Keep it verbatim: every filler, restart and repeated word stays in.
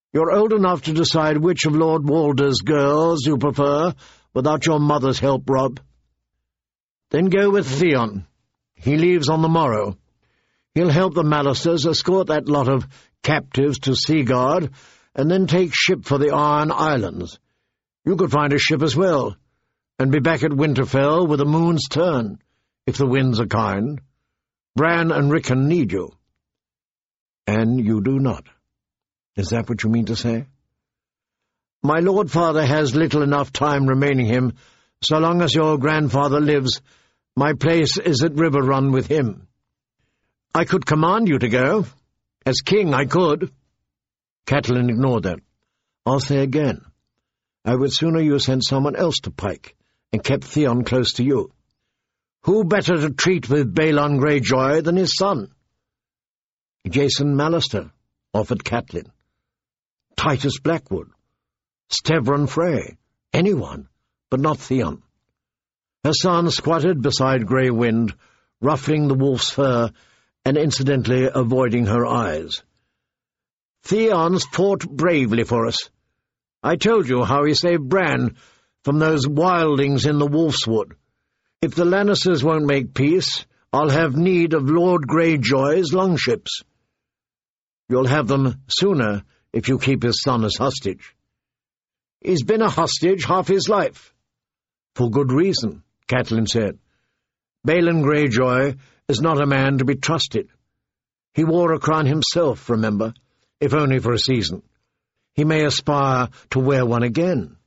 You're old enough to decide which of Lord Walder's girls you prefer, without your mother's help, Rob. Then go with Theon. He leaves on the morrow. He'll help the Mallisters escort that lot of captives to Seaguard, and then take ship for the Iron Islands. You could find a ship as well, and be back at Winterfell with the moon's turn, if the winds are kind. Bran and Rickon need you. And you do not. Is that what you mean to say? My lord father has little enough time remaining him. So long as your grandfather lives, my place is at Riverrun with him. I could command you to go. As king, I could. Catelyn ignored that. I'll say again, I would sooner you sent someone else to Pike, and kept Theon close to you. Who better to treat with Balon Greyjoy than his son? Jason Mallister, offered Catelyn. Titus Blackwood. Stevron Frey. Anyone, but not Theon. Her son squatted beside Grey Wind, ruffling the wolf's fur, and incidentally avoiding her eyes. Theon's fought bravely for us. I told you how he saved Bran from those wildlings in the Wolfswood. If the Lannisters won't make peace, I'll have need of Lord Greyjoy's longships. You'll have them sooner if you keep his son as hostage. He's been a hostage half his life. For good reason, Catelyn said. Balon Greyjoy is not a man to be trusted. He wore a crown himself, remember, if only for a season. He may aspire to wear one again.